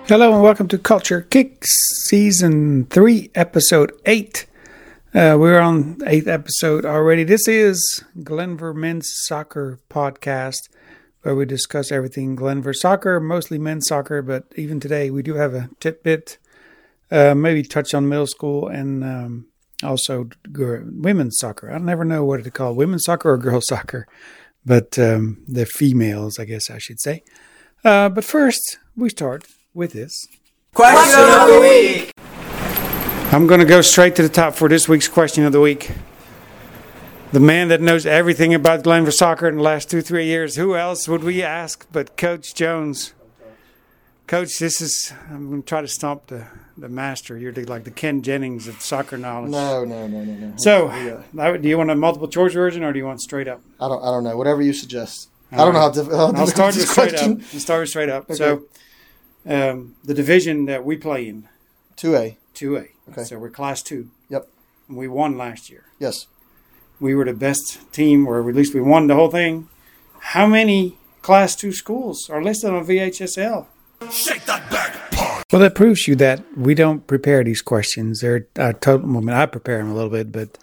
Hello and welcome to Culture Kicks, Season 3, Episode 8. We're on the 8th episode already. This is Glenver Men's Soccer Podcast, where we discuss everything Glenver soccer, mostly men's soccer, but even today we do have a tidbit, maybe touch on middle school and also women's soccer. I never know what to call women's soccer or girls soccer, but they're females, I guess I should say. But first, we start with this Question of the week. I'm going to go straight to the top for this week's question of the week. The man that knows everything about Glenver soccer in the last 2-3 years. Who else would we ask but Coach Jones? Coach, I'm going to try to stomp the master. You're like the Ken Jennings of soccer knowledge. No. So, do you want a multiple choice version or do you want straight up? I don't know. Whatever you suggest. I don't know how difficult I'll start this with straight question. up. I'll start straight up. Okay. So, the division that we play in, 2A. 2A. Okay. So we're Class 2. Yep. And we won last year. Yes. We were the best team, or at least we won the whole thing. How many Class 2 schools are listed on VHSL? Shake that back, punk. Well, that proves you that we don't prepare these questions. They're I prepare them a little bit, but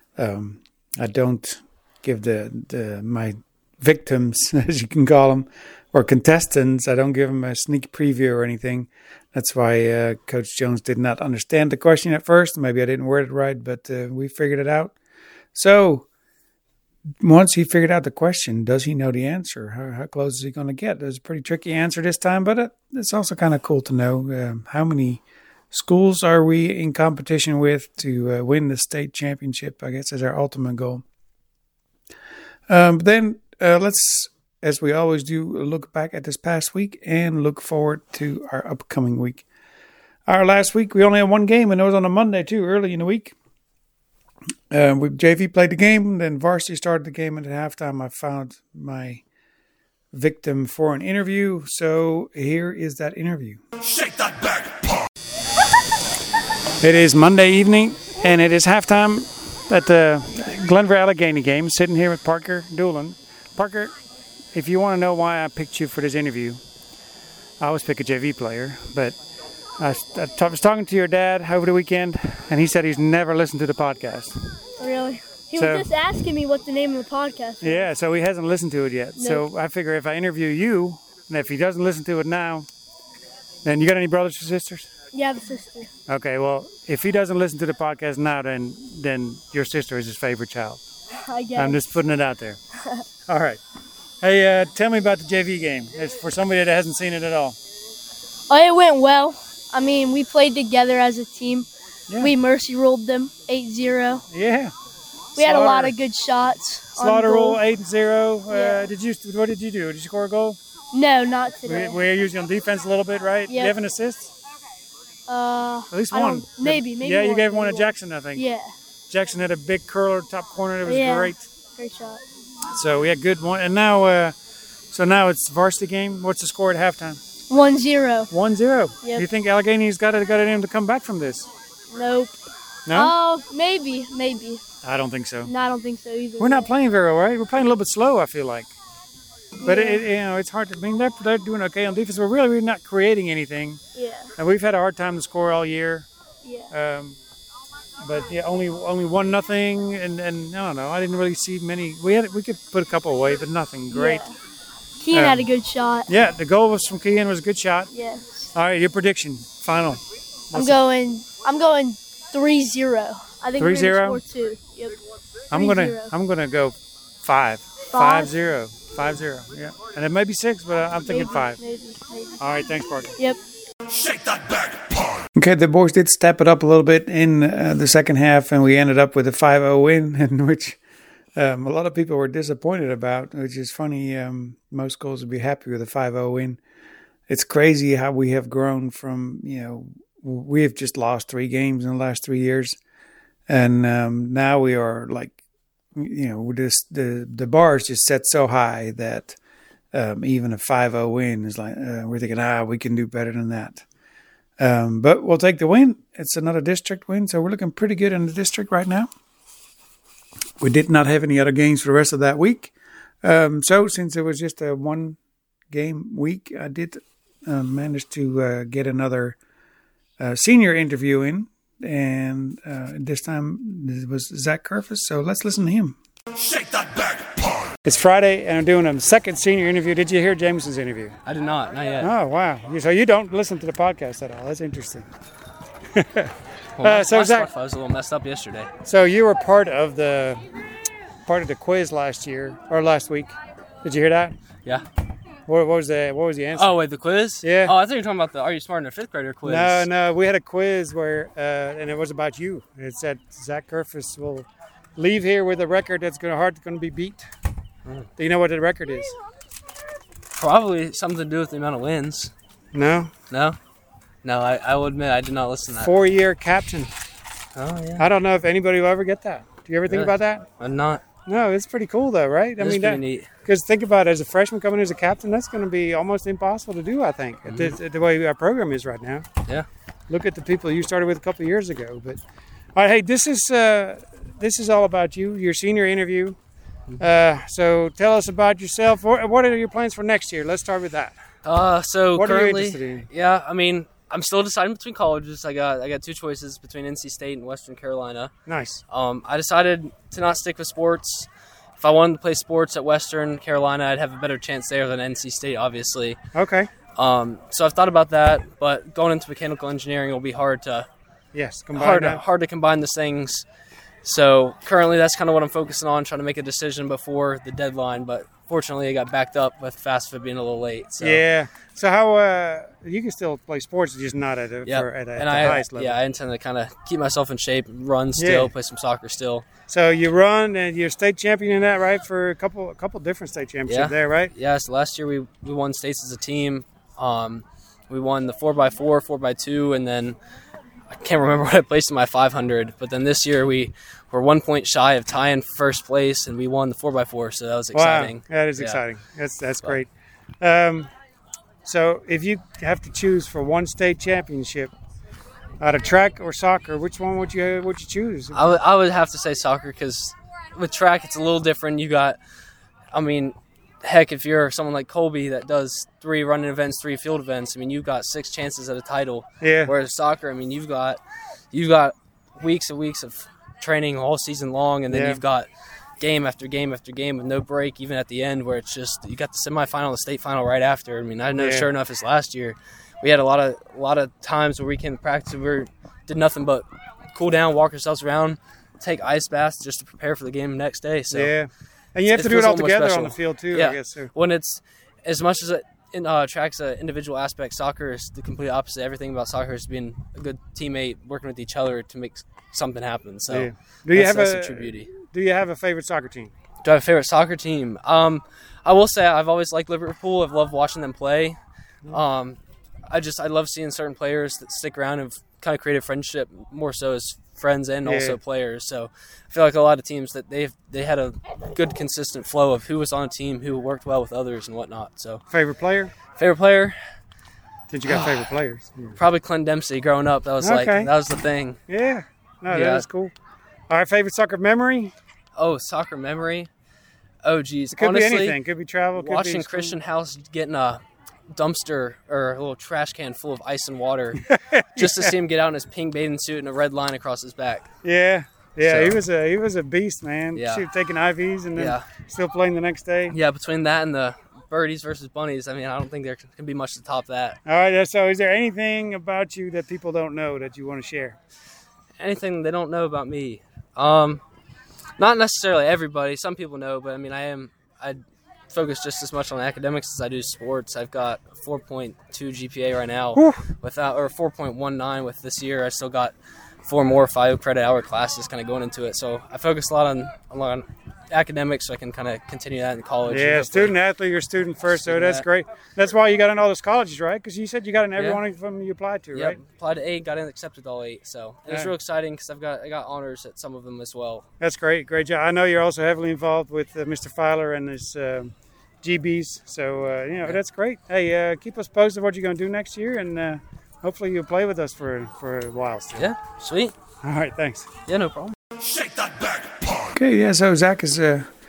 I don't give my victims, as you can call them, or contestants, I don't give them a sneak preview or anything. That's why Coach Jones did not understand the question at first. Maybe I didn't word it right, but we figured it out. So once he figured out the question, does he know the answer? How close is he going to get? There's a pretty tricky answer this time, but it's also kind of cool to know how many schools are we in competition with to win the state championship, I guess is our ultimate goal. But then let's, as we always do, look back at this past week and look forward to our upcoming week. Our last week, we only had one game, and it was on a Monday, too, early in the week. JV played the game, then varsity started the game, and at halftime I found my victim for an interview. So here is that interview. Shake that back, punk. It is Monday evening, and it is halftime at the Glenver Allegheny game, sitting here with Parker Doolan. Parker, if you want to know why I picked you for this interview, I always pick a JV player, but I was talking to your dad over the weekend, and he said he's never listened to the podcast. Really? He was just asking me what the name of the podcast was. Yeah, so he hasn't listened to it yet. Nope. So I figure if I interview you, and if he doesn't listen to it now, then you got any brothers or sisters? Yeah, I have a sister. Okay, well, if he doesn't listen to the podcast now, then your sister is his favorite child. I guess. I'm just putting it out there. All right. Hey, tell me about the JV game. It's for somebody that hasn't seen it at all. Oh, it went well. I mean, we played together as a team. Yeah. We mercy rolled them 8-0. Yeah. We had a lot of good shots. Slaughter on roll goal. 8-0. Yeah. What did you do? Did you score a goal? No, not today. We're usually on defense a little bit, right? Yep. You have an assist? At least I one. don't- Maybe Yeah, you one, gave one maybe to Jackson, I think. Yeah, Jackson had a big curler top corner. It was Yeah. great. great shot. So we had good one. And now, now it's varsity game. What's the score at halftime? 1-0. 1-0. Yep. You think Allegheny's got it in to come back from this? Nope. No? Oh, maybe. I don't think so. No, I don't think so either. We're not playing very well, right? We're playing a little bit slow, I feel like. But it's hard to. I mean, they're doing okay on defense. We're not creating anything, Yeah, and we've had a hard time to score all year. yeah. But yeah, only 1-0, and I don't know. I didn't really see many. We could put a couple away, but nothing great. Yeah. Kean had a good shot. Yeah, the goal was from Kean. Was a good shot. Yes. All right, your prediction, final. I'm going 3-0. I think 3-0? we're gonna score 2. Yep. I'm gonna go 5. 5-0. 5-0. Yeah, and it may be 6, but I'm thinking 5. Maybe. All right, thanks, Parker. Yep. Shake that back, punk. Okay, the boys did step it up a little bit in the second half, and we ended up with a 5-0 win, in which a lot of people were disappointed about, which is funny. Most schools would be happy with a 5-0 win. It's crazy how we have grown from, we have just lost 3 games in the last 3 years, and now we are like, the bar is just set so high that even a 5-0 win is like, we're thinking, we can do better than that. But we'll take the win. It's another district win, so we're looking pretty good in the district right now. We did not have any other games for the rest of that week. So since it was just a 1-game week, I did managed to get another senior interview in, and this time it was Zach Kerfus. So let's listen to him. Shake that back part. It's Friday, and I'm doing a second senior interview. Did you hear Jameson's interview? I did not yet. Oh, wow. So you don't listen to the podcast at all. That's interesting. Well, so my Zach, Spotify was a little messed up yesterday. so you were part of the quiz last week. Did you hear that? Yeah. What was the answer? Oh, wait, the quiz? Yeah. Oh, I thought you were talking about the Are You Smart in a Fifth Grader quiz. No, we had a quiz where, and it was about you. It said Zach Kerfus will leave here with a record that's going to be beat. Do you know what the record is? Probably something to do with the amount of wins. No? No? No, I will admit I did not listen to that. 4-year captain. Oh, yeah. I don't know if anybody will ever get that. Do you ever think Really? about that? I'm not. No, it's pretty cool though, right? It's pretty neat. Because think about it, as a freshman coming as a captain, that's going to be almost impossible to do, I think, the way our program is right now. Yeah. Look at the people you started with a couple of years ago. But all right, hey, this is all about you, your senior interview. So tell us about yourself. What are your plans for next year? Let's start with that. So What are you currently, interested in? yeah, I mean, I'm still deciding between colleges. I got two choices between NC State and Western Carolina. Nice. I decided to not stick with sports. If I wanted to play sports at Western Carolina, I'd have a better chance there than NC State, obviously. Okay. So I've thought about that, but going into mechanical engineering will be hard to combine those things. So currently, that's kind of what I'm focusing on, trying to make a decision before the deadline. But fortunately, I got backed up with FAFSA being a little late. So. Yeah. So how you can still play sports, just not at the highest level. Yeah, I intend to kind of keep myself in shape, run still, play some soccer still. So you run and you're state champion in that, right? For a couple different state championships there, right? Yeah. So last year we won states as a team. We won the 4x4, 4x2, and then I can't remember what I placed in my 500. But then this year we were 1 point shy of tying first place, and we won the 4x4. So that was exciting. Wow, that is exciting. That's great. So if you have to choose for one state championship out of track or soccer, which one would you choose? I would have to say soccer, because with track it's a little different. You got, I mean, heck, if you're someone like Colby that does 3 running events, 3 field events, I mean, you've got 6 chances at a title. Yeah. Whereas soccer, I mean, you've got weeks and weeks of training all season long, and then you've got game after game after game with no break, even at the end, where it's just you got the semifinal, the state final right after. I mean, I know sure enough, as last year, we had a lot of times where we came to practice and we did nothing but cool down, walk ourselves around, take ice baths just to prepare for the game the next day. So yeah, and you have to do it all together on the field too. Yeah. I guess so. When it's as much as track's an individual aspect, soccer is the complete opposite. Everything about soccer is being a good teammate, working with each other to make something happen. So that's the true beauty. Do you have a favorite soccer team? Do I have a favorite soccer team? I will say I've always liked Liverpool. I've loved watching them play. I love seeing certain players that stick around and kind of create a friendship more so as friends and also players. So I feel like a lot of teams that they had a good consistent flow of who was on a team, who worked well with others and whatnot. So favorite player? Since you got favorite players, probably Clint Dempsey. Growing up, that was that was the thing. Yeah, that was cool. All right, favorite soccer memory? Oh, soccer memory. Oh, geez. It could Honestly, be anything. Could be travel. Could watching be Christian House getting a dumpster or a little trash can full of ice and water just to see him get out in his pink bathing suit and a red line across his back. Yeah. So, he was a beast, man. Yeah. Taking IVs and then still playing the next day. Yeah, between that and the birdies versus bunnies, I mean, I don't think there can be much to top that. All right, so is there anything about you that people don't know that you want to share? Anything they don't know about me? Not necessarily everybody. Some people know, but I mean, I focus just as much on academics as I do sports. I've got a 4.2 GPA right now, or 4.19 with this year. I still got 4 more 5 credit hour classes kind of going into it. So I focus a lot on academics, so I can kind of continue that in college. Yeah, student athlete or student first, so that's great. That's why you got in all those colleges, right? Because you said you got in every one of them you applied to, right? Applied to 8, got in, accepted all 8. So it was real exciting because I got honors at some of them as well. That's great job. I know you're also heavily involved with Mr. Filer and his GBs, so that's great. Hey, keep us posted what you're going to do next year, and hopefully you'll play with us for a while still. Yeah, sweet. All right, thanks. Yeah, no problem. Shake that back part. Okay, so Zach is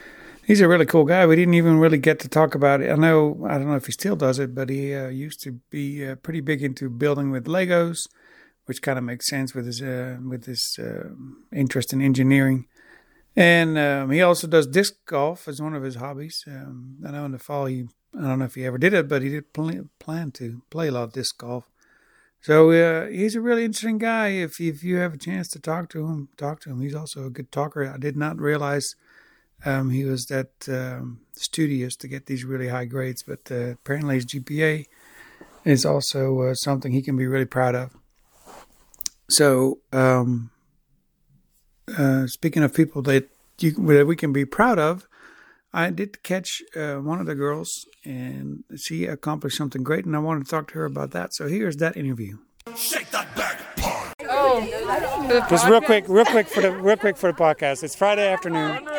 He's a really cool guy. We didn't even really get to talk about it. I don't know if he still does it, but he used to be pretty big into building with Legos, which kind of makes sense with his interest in engineering. And he also does disc golf as one of his hobbies. I know in the fall, I don't know if he ever did it, but he did plan to play a lot of disc golf. So he's a really interesting guy. If you have a chance to talk to him, talk to him. He's also a good talker. I did not realize he was that studious to get these really high grades, but apparently his GPA is also something he can be really proud of. So, speaking of people that we can be proud of, I did catch one of the girls, and she accomplished something great, and I wanted to talk to her about that. So here's that interview. Shake that back part. Just real quick for the podcast. It's Friday afternoon.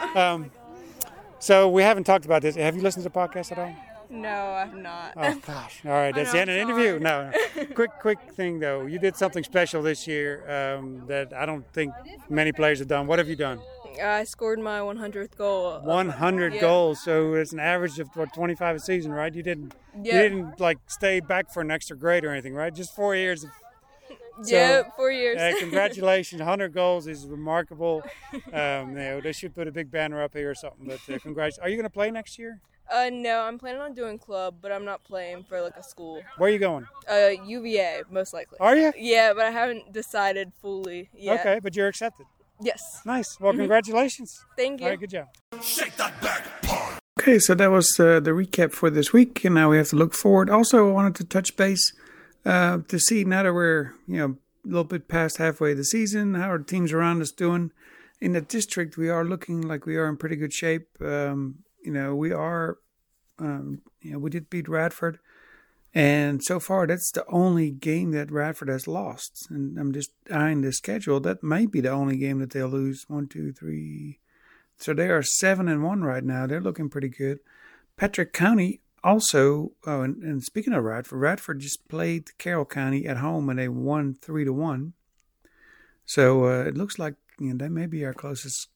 So we haven't talked about this. Have you listened to the podcast at all? No, I've not. Oh gosh! All right, that's the end of the interview. No, quick thing though. You did something special this year that I don't think many players have done. What have you done? I scored my 100th goal. 100 goals. So it's an average of 25 a season, right? You didn't like stay back for an extra grade or anything, right? Just 4 years. 4 years. Congratulations! 100 goals is remarkable. They should put a big banner up here or something. But congratulations! Are you going to play next year? No, I'm planning on doing club, but I'm not playing for like a school. Where are you going? UVA, most likely. Are you? Yeah, but I haven't decided fully yet. Okay, but you're accepted. Yes. Nice. Well, congratulations. Thank you. All right, good job. Shake that back part. Okay, so that was the recap for this week, and now we have to look forward. Also, I wanted to touch base to see now that we're a little bit past halfway of the season, how are the teams around us doing? In the district, we are looking like we are in pretty good shape. We are, we did beat Radford, and so far that's the only game that Radford has lost. And I'm just eyeing the schedule. That might be the only game that they'll lose. 1, 2, 3. So they are 7-1 right now. They're looking pretty good. Patrick County also, and speaking of Radford just played Carroll County at home and they won 3-1. So it looks like they may be our closest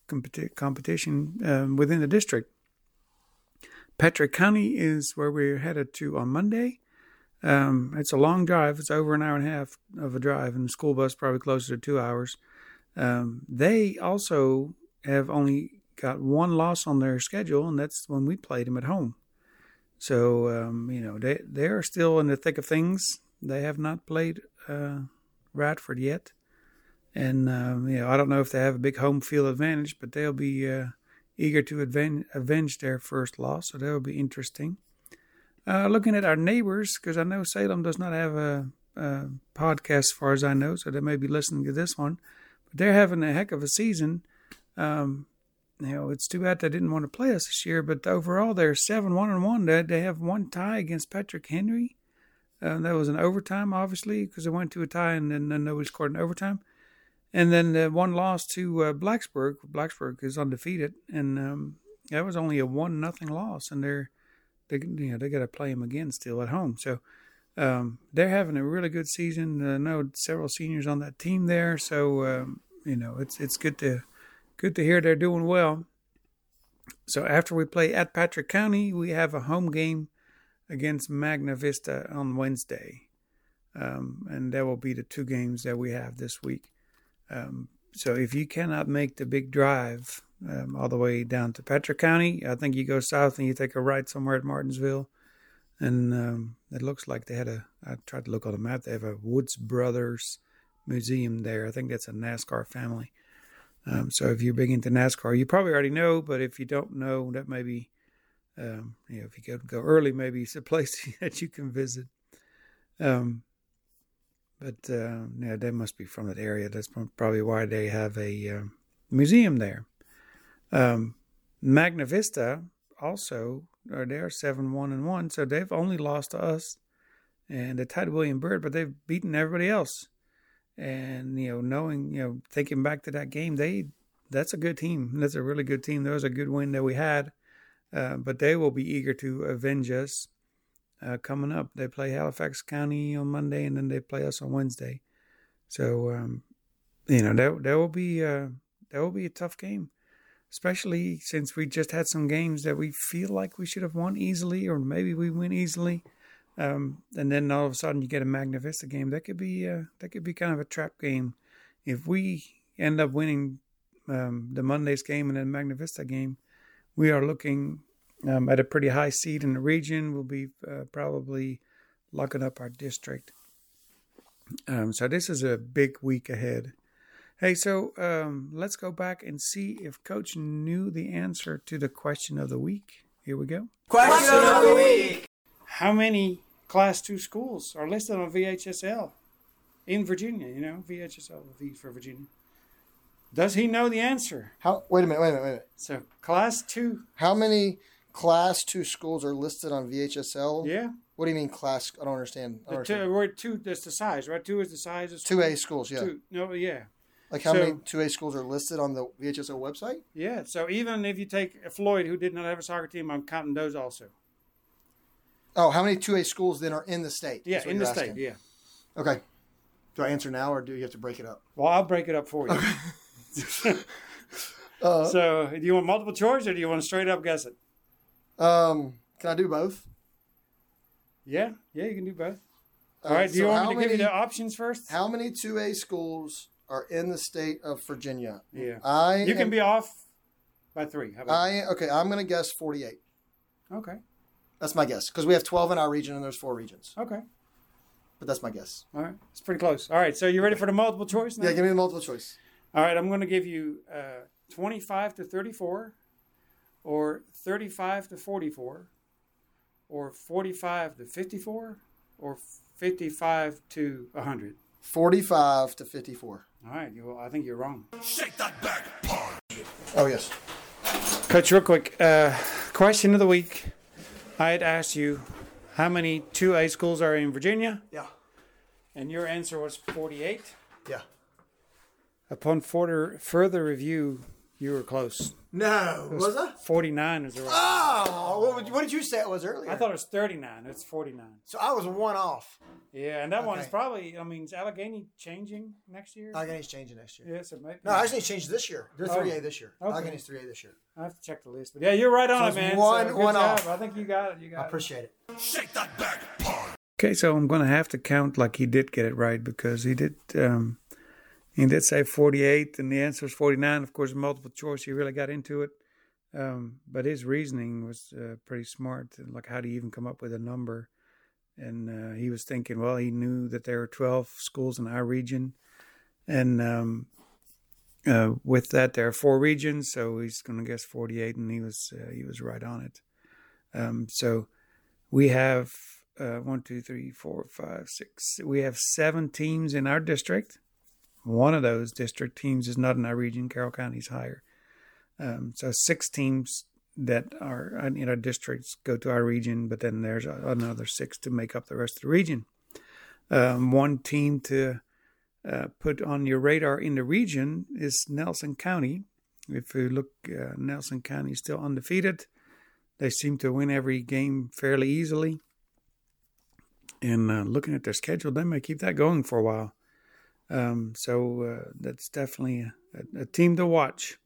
competition within the district. Patrick County is where we're headed to on Monday. It's a long drive. It's over an hour and a half of a drive, and the school bus probably closer to 2 hours. They also have only got one loss on their schedule, and that's when we played them at home. So, they are still in the thick of things. They have not played Radford yet. And, I don't know if they have a big home field advantage, but they'll be eager to avenge their first loss, so that will be interesting. Looking at our neighbors, because I know Salem does not have a podcast as far as I know, so they may be listening to this one. But they're having a heck of a season. It's too bad they didn't want to play us this year, but overall they're 7-1-1. They have one tie against Patrick Henry. That was an overtime, obviously, because they went to a tie and then nobody scored in overtime. And then one loss to Blacksburg. Blacksburg is undefeated, and that was only a 1-0 loss. And they got to play them again still at home. So they're having a really good season. I know several seniors on that team there, so it's good to hear they're doing well. So after we play at Patrick County, we have a home game against Magna Vista on Wednesday, and that will be the 2 games that we have this week. So if you cannot make the big drive all the way down to Patrick County, I think you go south and you take a right somewhere at Martinsville. And it looks like I tried to look on the map, they have a Woods Brothers Museum there. I think that's a NASCAR family. So if you're big into NASCAR, you probably already know, but if you don't know, that may be, if you go early, maybe it's a place that you can visit. But they must be from that area. That's probably why they have a museum there. Magna Vista also, they're 7-1-1, so they've only lost to us. And they tied William Byrd, but they've beaten everybody else. And, thinking back to that game, that's a good team. That's a really good team. That was a good win that we had. But they will be eager to avenge us. Coming up, they play Halifax County on Monday, and then they play us on Wednesday. So, that will be a tough game. especially since we just had some games that we feel like we should have won easily, or maybe we win easily. And then all of a sudden you get a Magna Vista game. That could be kind of a trap game. If we end up winning the Monday's game and then Magna Vista game, we are looking at a pretty high seed in the region. We'll be probably locking up our district. So this is a big week ahead. Hey, so let's go back and see if Coach knew the answer to the question of the week. Here we go. Question of the week. How many Class 2 schools are listed on VHSL in Virginia? You know, VHSL, V for Virginia. Does he know the answer? Wait a minute. So, Class 2. How many Class 2 schools are listed on VHSL? Yeah. What do you mean class? I don't understand. Two, that's the size, right? 2 is the size of 2A schools, yeah. Yeah. Like how many 2A schools are listed on the VHSL website? Yeah, so even if you take Floyd, who did not have a soccer team, I'm counting those also. Oh, how many 2A schools then are in the state? Yeah, in the state, yeah. Okay. Do I answer now or do you have to break it up? Well, I'll break it up for you. Okay. So, do you want multiple choice or do you want to straight up guess it? Can I do both? Yeah, you can do both. All right, do you want me to give you the options first? How many 2A schools are in the state of Virginia? Yeah. You can be off by 3. How about Okay, I'm going to guess 48. Okay. That's my guess because we have 12 in our region and there's 4 regions. Okay. But that's my guess. All right. It's pretty close. All right, so you ready for the multiple choice now? Yeah, give me the multiple choice. All right, I'm going to give you 25 to 34 or 35 to 44 or 45 to 54 or 55 to 100. 45 to 54. All right, I think you're wrong. Shake that back part. Oh, yes. Coach, real quick, question of the week. I had asked you how many 2A schools are in Virginia, Yeah. and your answer was 48. Yeah. Upon further review, you were close. No. Was that? 49 is the right. Oh, what did you say it was earlier? I thought it was 39. It's 49. So I was 1 off. Yeah, and that one is probably, is Allegheny changing next year? Allegheny's changing next year. Yeah, so maybe. No, Allegheny's changed this year. They're 3A this year. Okay. Allegheny's 3A this year. I have to check the list. But yeah, you're right on So it, man. one- so good one job. off. I think you got it. I appreciate it. Shake that back part. Okay, so I'm going to have to count like he did get it right because he did say 48 and the answer is 49. Of course, multiple choice, he really got into it. But his reasoning was pretty smart. Like, how do you even come up with a number? And he was thinking, well, he knew that there were 12 schools in our region. And with that, there are 4 regions, so he's going to guess 48, and he was right on it. So we have 1, 2, 3, 4, 5, 6. We have 7 teams in our district. One of those district teams is not in our region. Carroll County's higher. So 6 teams that are in our districts go to our region, but then there's another 6 to make up the rest of the region. One team to put on your radar in the region is Nelson County. If you look, Nelson County is still undefeated. They seem to win every game fairly easily. And looking at their schedule, they may keep that going for a while. So that's definitely a team to watch.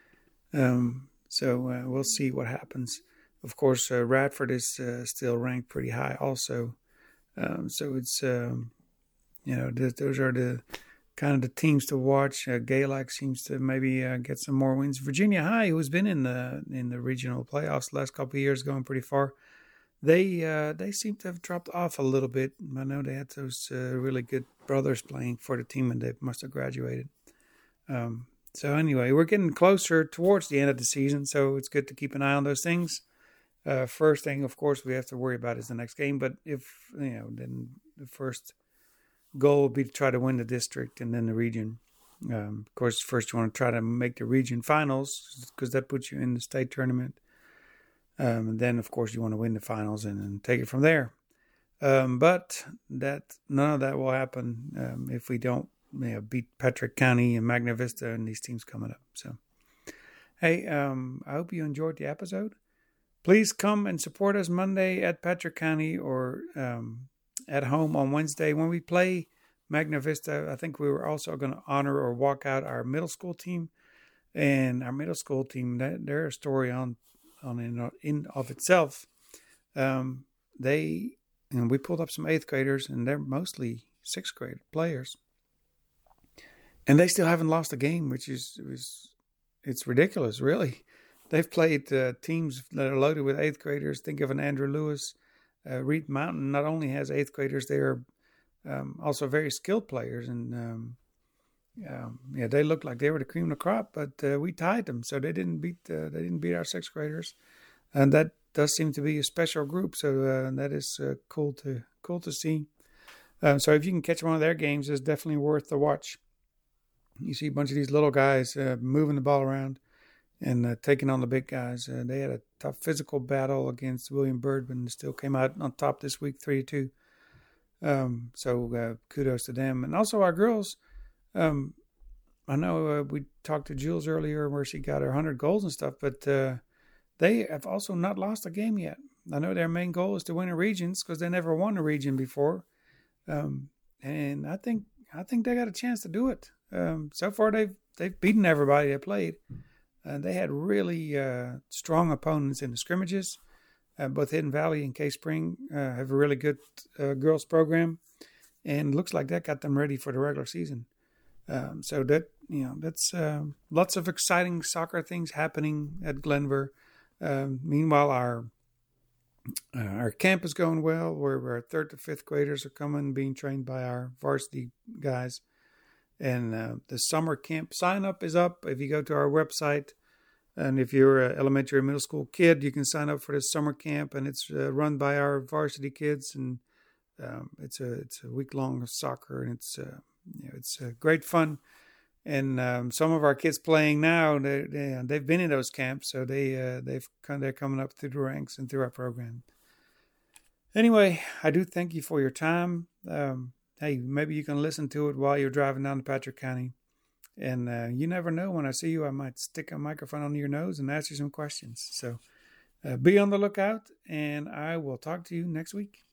So we'll see what happens. Of course, Radford is still ranked pretty high also. So it's, those are the kind of the teams to watch. Galax seems to maybe get some more wins. Virginia High, who's been in the regional playoffs the last couple of years, going pretty far. They seem to have dropped off a little bit. I know they had those really good brothers playing for the team, and they must have graduated. So anyway, we're getting closer towards the end of the season, so it's good to keep an eye on those things. First thing, of course, we have to worry about is the next game. But if then the first goal would be to try to win the district and then the region. Of course, first you want to try to make the region finals because that puts you in the state tournament. And then, of course, you want to win the finals and take it from there. But none of that will happen if we don't beat Patrick County and Magna Vista and these teams coming up. So, hey, I hope you enjoyed the episode. Please come and support us Monday at Patrick County or at home on Wednesday when we play Magna Vista. I think we were also going to honor or walk out our middle school team. And our middle school team, they're a story on in of itself. We pulled up some 8th graders, and they're mostly 6th grade players, and they still haven't lost a game, which it's ridiculous, really. They've played teams that are loaded with 8th graders. Think of an Andrew Lewis. Reed Mountain not only has 8th graders, they are also very skilled players, and they looked like they were the cream of the crop. But we tied them, so they didn't beat our 6th graders, and that does seem to be a special group. So that is cool to see. So if you can catch one of their games, it's definitely worth the watch. You see a bunch of these little guys moving the ball around and taking on the big guys. They had a tough physical battle against William Byrd, but still came out on top this week, 3-2. So kudos to them. And also our girls. I know we talked to Jules earlier where she got her 100 goals and stuff, but they have also not lost a game yet. I know their main goal is to win a regions because they never won a region before. And I think they got a chance to do it. So far they've beaten everybody they played. They had really strong opponents in the scrimmages. Both Hidden Valley and Cave Spring have a really good girls program, and looks like that got them ready for the regular season. So that's lots of exciting soccer things happening at Glenver. Meanwhile, our camp is going well, where our 3rd to 5th graders are coming, being trained by our varsity guys. And the summer camp sign up is up. If you go to our website, and if you're an elementary or middle school kid, you can sign up for this summer camp, and it's run by our varsity kids, and it's a week long of soccer, and it's great fun. And some of our kids playing now, they've been in those camps, so they're coming up through the ranks and through our program. Anyway, I do thank you for your time. Hey, maybe you can listen to it while you're driving down to Patrick County. And you never know, when I see you, I might stick a microphone under your nose and ask you some questions. So be on the lookout, and I will talk to you next week.